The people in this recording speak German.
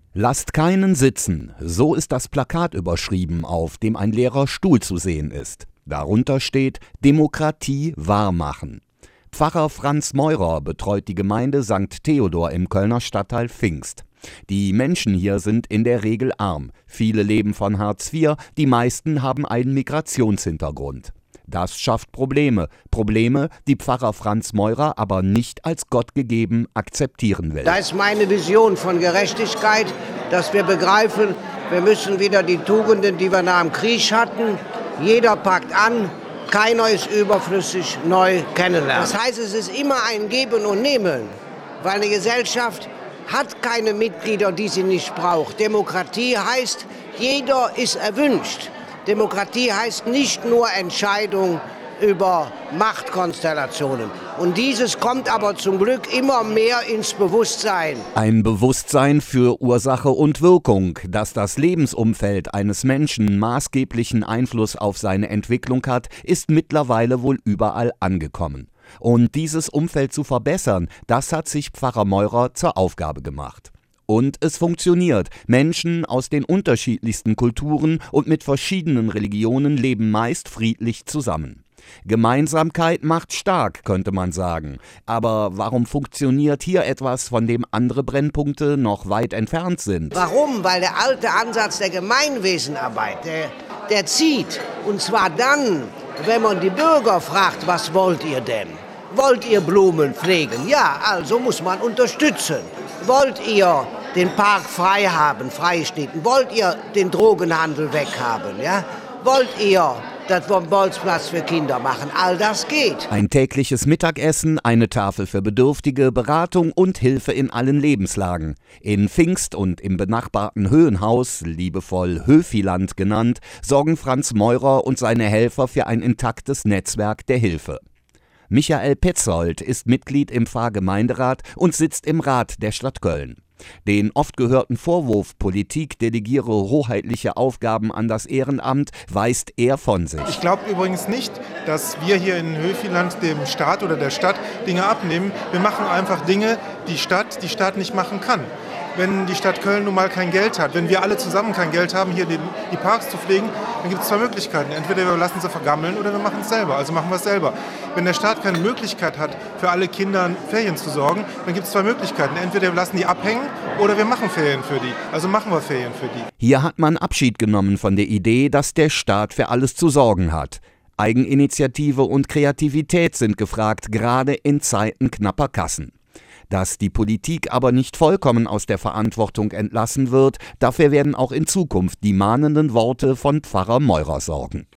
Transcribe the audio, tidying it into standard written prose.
Lasst keinen sitzen, so ist das Plakat überschrieben, auf dem ein leerer Stuhl zu sehen ist. Darunter steht Demokratie wahrmachen. Pfarrer Franz Meurer betreut die Gemeinde St. Theodor im Kölner Stadtteil Pfingst. Die Menschen hier sind in der Regel arm. Viele leben von Hartz IV, die meisten haben einen Migrationshintergrund. Das schafft Probleme, die Pfarrer Franz Meurer aber nicht als Gott gegeben akzeptieren will. Da ist meine Vision von Gerechtigkeit, dass wir begreifen, wir müssen wieder die Tugenden, die wir nach dem Krieg hatten, jeder packt an, keiner ist überflüssig, neu kennenlernen. Das heißt, es ist immer ein Geben und Nehmen, weil eine Gesellschaft hat keine Mitglieder, die sie nicht braucht. Demokratie heißt, jeder ist erwünscht. Demokratie heißt nicht nur Entscheidung über Machtkonstellationen. Und dieses kommt aber zum Glück immer mehr ins Bewusstsein. Ein Bewusstsein für Ursache und Wirkung, dass das Lebensumfeld eines Menschen maßgeblichen Einfluss auf seine Entwicklung hat, ist mittlerweile wohl überall angekommen. Und dieses Umfeld zu verbessern, das hat sich Pfarrer Meurer zur Aufgabe gemacht. Und es funktioniert. Menschen aus den unterschiedlichsten Kulturen und mit verschiedenen Religionen leben meist friedlich zusammen. Gemeinsamkeit macht stark, könnte man sagen. Aber warum funktioniert hier etwas, von dem andere Brennpunkte noch weit entfernt sind? Warum? Weil der alte Ansatz der Gemeinwesenarbeit, der zieht. Und zwar dann, wenn man die Bürger fragt, was wollt ihr denn? Wollt ihr Blumen pflegen? Ja, also muss man unterstützen. Wollt ihr den Park frei haben, freistehen? Wollt ihr den Drogenhandel weghaben? Ja? Wollt ihr das vom Bolzplatz für Kinder machen? All das geht. Ein tägliches Mittagessen, eine Tafel für Bedürftige, Beratung und Hilfe in allen Lebenslagen. In Pfingst und im benachbarten Höhenhaus, liebevoll Höfiland genannt, sorgen Franz Meurer und seine Helfer für ein intaktes Netzwerk der Hilfe. Michael Petzold ist Mitglied im Pfarrgemeinderat und sitzt im Rat der Stadt Köln. Den oft gehörten Vorwurf, Politik delegiere hoheitliche Aufgaben an das Ehrenamt, weist er von sich. Ich glaube übrigens nicht, dass wir hier in Höfiland dem Staat oder der Stadt Dinge abnehmen. Wir machen einfach Dinge, die Stadt nicht machen kann. Wenn die Stadt Köln nun mal kein Geld hat, wenn wir alle zusammen kein Geld haben, hier die Parks zu pflegen, dann gibt es zwei Möglichkeiten. Entweder wir lassen sie vergammeln oder wir machen es selber. Also machen wir es selber. Wenn der Staat keine Möglichkeit hat, für alle Kinder Ferien zu sorgen, dann gibt es zwei Möglichkeiten. Entweder wir lassen die abhängen oder wir machen Ferien für die. Also machen wir Ferien für die. Hier hat man Abschied genommen von der Idee, dass der Staat für alles zu sorgen hat. Eigeninitiative und Kreativität sind gefragt, gerade in Zeiten knapper Kassen. Dass die Politik aber nicht vollkommen aus der Verantwortung entlassen wird, dafür werden auch in Zukunft die mahnenden Worte von Pfarrer Meurer sorgen.